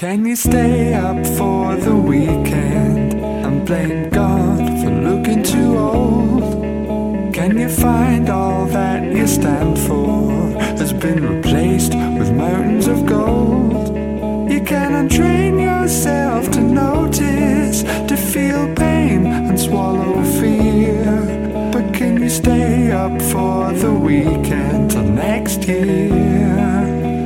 Can you stay up for the weekend and blame God for looking too old? Can you find all that you stand for has been replaced with mountains of gold? You can untrain yourself to notice, to feel pain and swallow fear. But can you stay up for the weekend till next year?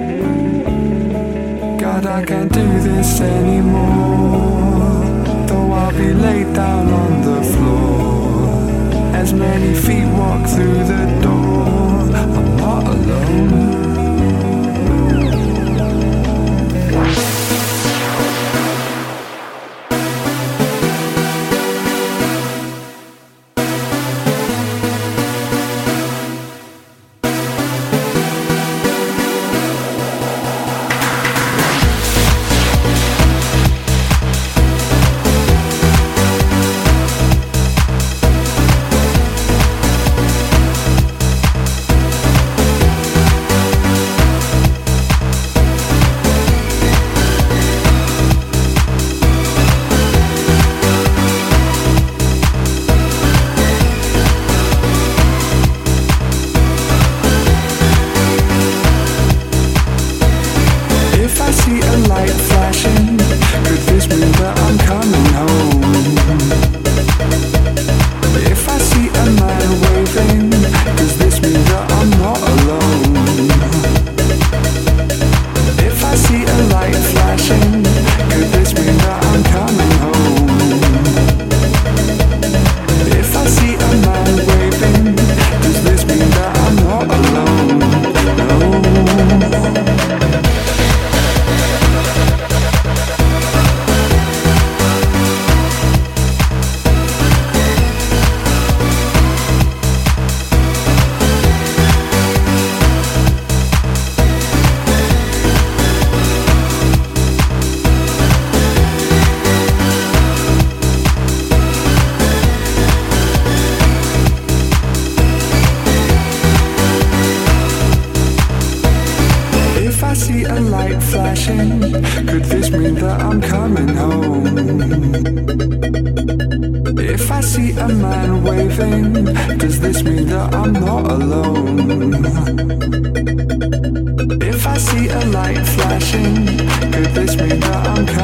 God, I can't do this anymore, though I'll be laid down on the floor. As many feet walk through the door, I'm not alone. Could this mean that I'm coming home? If I see a man waving, does this mean that I'm not alone? If I see a light flashing, could this mean that I'm